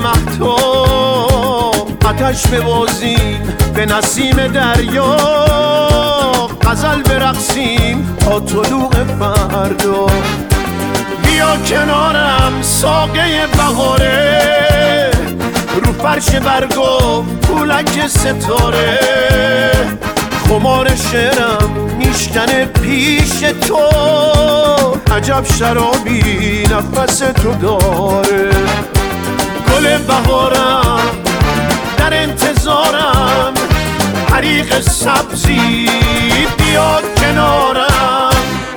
مهتاب آتش ببازیم به نسیم دریا، غزل برقصیم تا طلوع فردا. بیا کنارم ساقه بهاره، رو فرش برگو پولک ستاره، خمار شعرم میشکنه پیش تو، عجب شرابی نفس تو داره. گل بهارم در انتظارم، حریق سبزی بیا کنارم.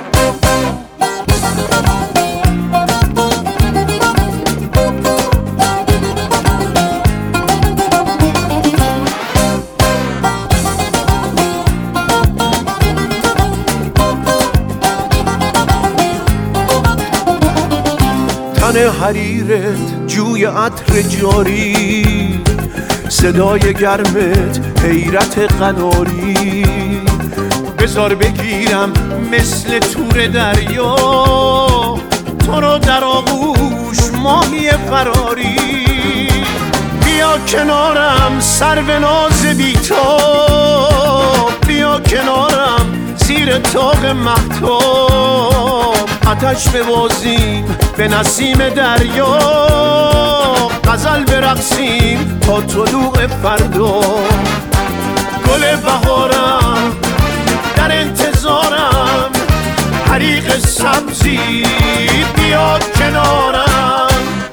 تن حریرت جوی عطر جاری، صدای گرمت حیرت قناری. بذار بگیرم مثل تور دریا، تو رو در آغوش ماهی فراری. بیا کنارم سرو ناز بی‌تاب، بیا کنارم زیر طاق مهتاب. آتش ببازیم به نسیم دریا، غزل برقصیم تا طلوع فردا. گل بهارم در انتظارم، حریق سبزی بیا کنارم.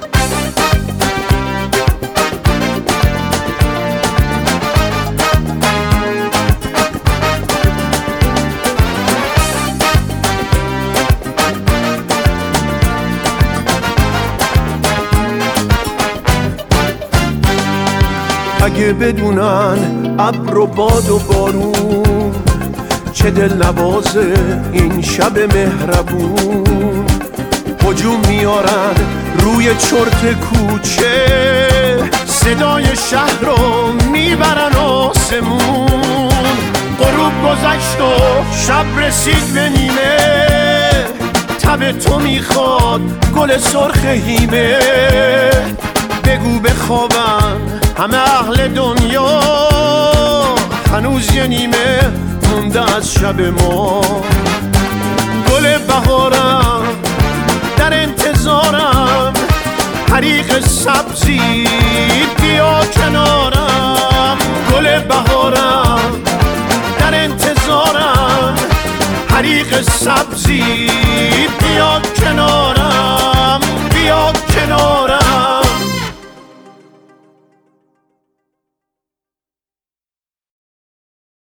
اگه بدونن ابر و باد و بارون، چه دل نوازه این شب مهربون. هجوم میارن روی چرت کوچه، صدای شهر رو میبرن آسمون. غروب گذشت و شب رسید به نیمه، تب تو میخواد گل سرخ هیمه. بگو بخوابن همه اهل دنیا، هنوز یه نیمه مونده از شب ما. گل بهارم در انتظارم، حریق سبزی بیا کنارم. گل بهارم در انتظارم، حریق سبزی بیا کنارم.